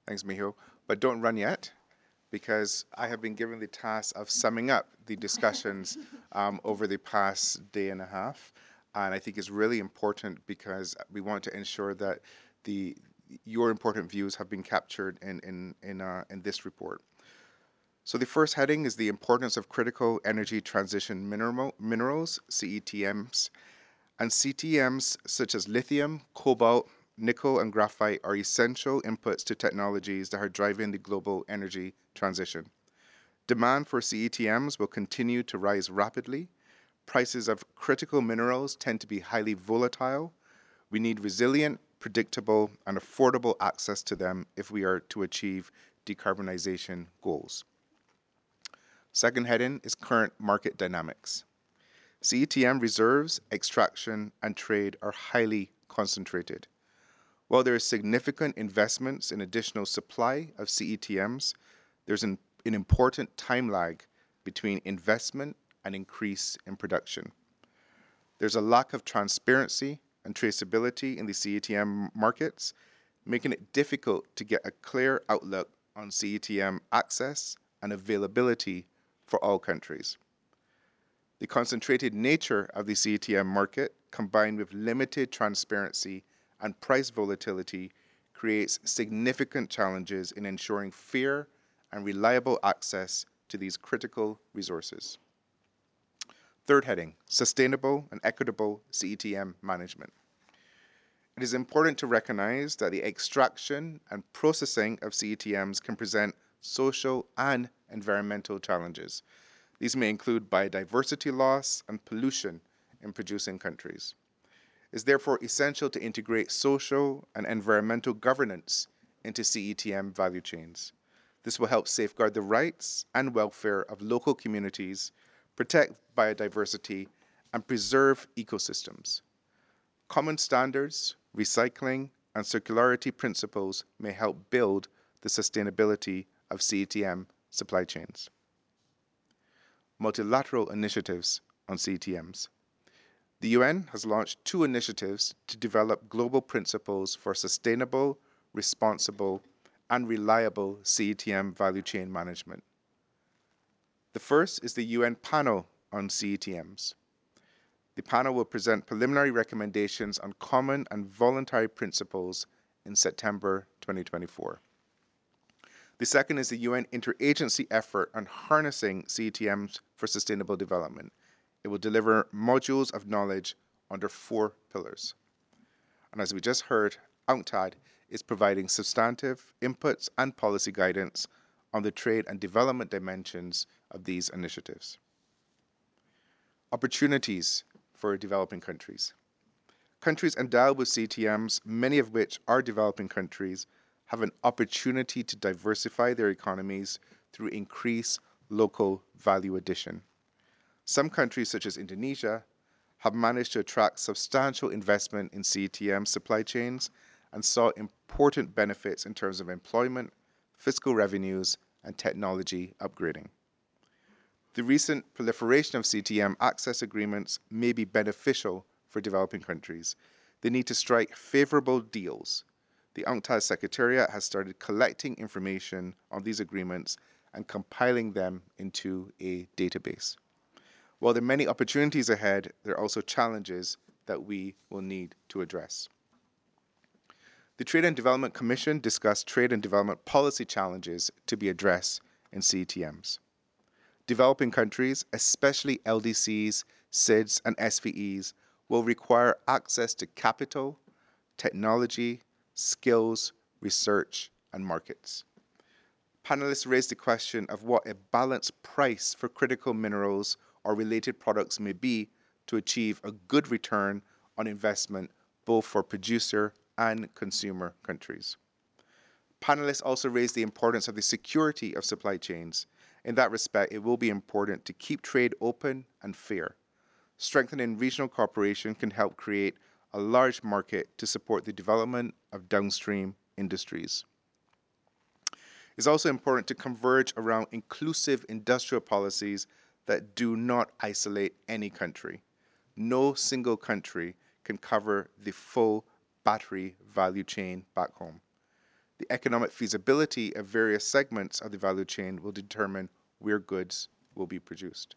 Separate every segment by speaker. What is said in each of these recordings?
Speaker 1: Thanks, Miho. But don't run yet, because I have been given the task of summing up the discussions over the past day and a half. And I think it's really important because we want to ensure that the your important views have been captured in this report. So the first heading is the importance of critical energy transition minerals, CETMs, and CTMs such as lithium, cobalt, nickel, and graphite are essential inputs to technologies that are driving the global energy transition. Demand for CETMs will continue to rise rapidly. Prices of critical minerals tend to be highly volatile. We need resilient, predictable, and affordable access to them if we are to achieve decarbonization goals. Second heading is current market dynamics. CETM reserves, extraction, and trade are highly concentrated. While there is significant investments in additional supply of CETMs, there's an important time lag between investment and increase in production. There's a lack of transparency and traceability in the CETM markets, making it difficult to get a clear outlook on CETM access and availability for all countries. The concentrated nature of the CETM market, combined with limited transparency and price volatility, creates significant challenges in ensuring fair and reliable access to these critical resources. Third heading, sustainable and equitable CETM management. It is important to recognize that the extraction and processing of CETMs can present social and environmental challenges. These may include biodiversity loss and pollution in producing countries. It is therefore essential to integrate social and environmental governance into CETM value chains. This will help safeguard the rights and welfare of local communities, protect biodiversity, and preserve ecosystems. Common standards, recycling, and circularity principles may help build the sustainability of CETM supply chains. Multilateral initiatives on CETMs. The UN has launched 2 initiatives to develop global principles for sustainable, responsible, and reliable CETM value chain management. The first is the UN Panel on CETMs. The panel will present preliminary recommendations on common and voluntary principles in September 2024. The second is the UN interagency effort on harnessing CETMs for sustainable development. It will deliver modules of knowledge under 4 pillars. And as we just heard, UNCTAD is providing substantive inputs and policy guidance on the trade and development dimensions of these initiatives. Opportunities for developing countries. Countries endowed with CETMs, many of which are developing countries, have an opportunity to diversify their economies through increased local value addition. Some countries, such as Indonesia, have managed to attract substantial investment in CETM supply chains and saw important benefits in terms of employment, fiscal revenues, and technology upgrading. The recent proliferation of CETM access agreements may be beneficial for developing countries. They need to strike favorable deals. The UNCTAD Secretariat has started collecting information on these agreements and compiling them into a database. While there are many opportunities ahead, there are also challenges that we will need to address. The Trade and Development Commission discussed trade and development policy challenges to be addressed in CETMs. Developing countries, especially LDCs, SIDS, and SVEs, will require access to capital, technology, skills, research, and markets. Panelists raised the question of what a balanced price for critical minerals or related products may be to achieve a good return on investment both for producer and consumer countries. Panelists also raised the importance of the security of supply chains. In that respect, it will be important to keep trade open and fair. Strengthening regional cooperation can help create a large market to support the development of downstream industries. It's also important to converge around inclusive industrial policies that do not isolate any country. No single country can cover the full battery value chain back home. The economic feasibility of various segments of the value chain will determine where goods will be produced.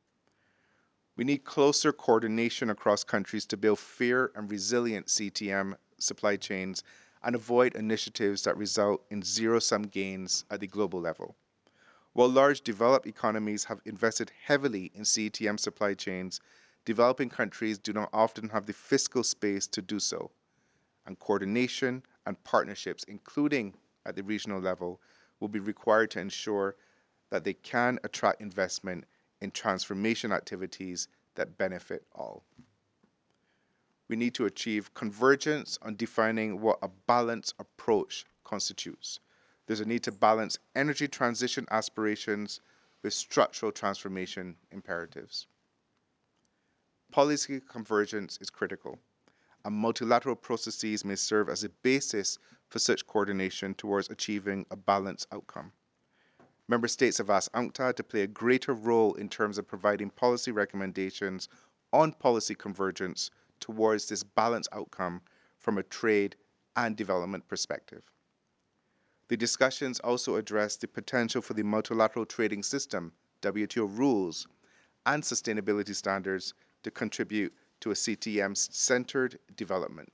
Speaker 1: We need closer coordination across countries to build fair and resilient CTM supply chains and avoid initiatives that result in zero-sum gains at the global level. While large developed economies have invested heavily in CTM supply chains, developing countries do not often have the fiscal space to do so, and coordination and partnerships, including at the regional level, will be required to ensure that they can attract investment in transformation activities that benefit all. We need to achieve convergence on defining what a balanced approach constitutes. There's a need to balance energy transition aspirations with structural transformation imperatives. Policy convergence is critical, and multilateral processes may serve as a basis for such coordination towards achieving a balanced outcome. Member States have asked UNCTAD to play a greater role in terms of providing policy recommendations on policy convergence towards this balanced outcome from a trade and development perspective. The discussions also address the potential for the multilateral trading system, WTO rules, and sustainability standards to contribute to a CTM-centered development.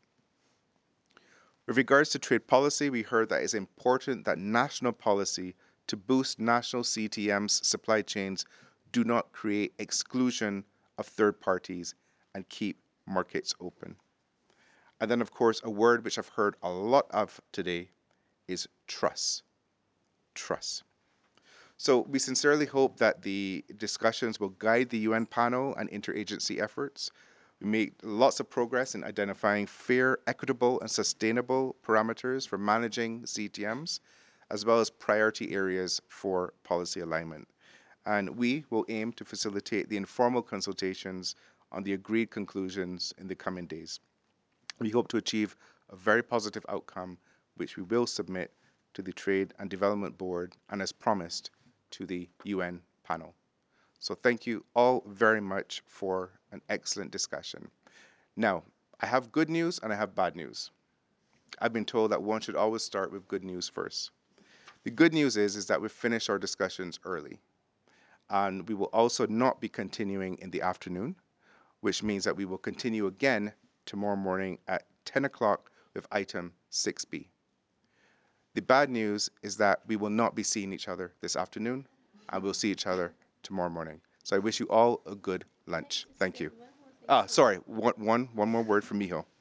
Speaker 1: With regards to trade policy, we heard that it's important that national policy to boost national CTM's supply chains do not create exclusion of third parties and keep markets open. And then, of course, a word which I've heard a lot of today is trust. Trust. So we sincerely hope that the discussions will guide the UN panel and interagency efforts. We made lots of progress in identifying fair, equitable, and sustainable parameters for managing CTMs, as well as priority areas for policy alignment. And we will aim to facilitate the informal consultations on the agreed conclusions in the coming days. We hope to achieve a very positive outcome, which we will submit to the Trade and Development Board and, as promised, to the UN panel. So thank you all very much for an excellent discussion. Now, I have good news and I have bad news. I've been told that one should always start with good news first. The good news is that we've finished our discussions early. And we will also not be continuing in the afternoon, which means that we will continue again tomorrow morning at 10 o'clock with item 6B. The bad news is that we will not be seeing each other this afternoon, and we'll see each other tomorrow morning. So I wish you all a good lunch. Thank you. Sorry, one more word from Miho.